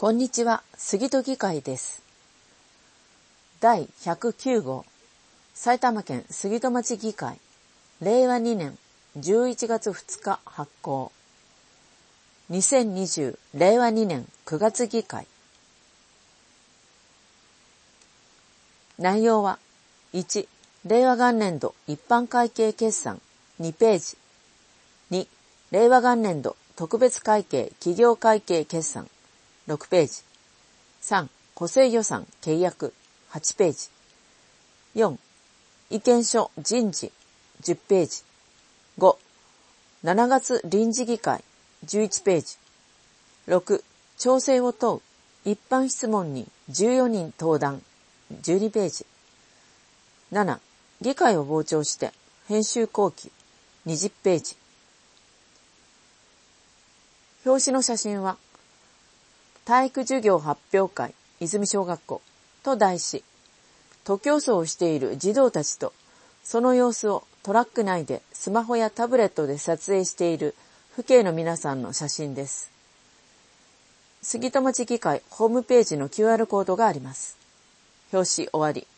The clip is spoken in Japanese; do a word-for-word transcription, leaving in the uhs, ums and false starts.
こんにちは、杉戸議会です。だいひゃくきゅう号、埼玉県杉戸町議会、れいわにねんじゅういちがつふつか発行。にせんにじゅうれいわにねんくがつ議会。内容は、いち、令和元年度一般会計決算にページ。に、令和元年度特別会計企業会計決算ろくページ。さん、補正予算契約はちページ。よん、意見書人事じゅっページ。ご、しちがつ臨時議会じゅういちページ。ろく、調整を問う一般質問にじゅうよにん登壇じゅうにページ。なな、議会を傍聴して編集後期にじゅっページ。表紙の写真は、体育授業発表会泉小学校と題し、徒競走をしている児童たちとその様子をトラック内でスマホやタブレットで撮影している父兄の皆さんの写真です。杉戸町議会ホームページの キューアール コードがあります。表紙終わり。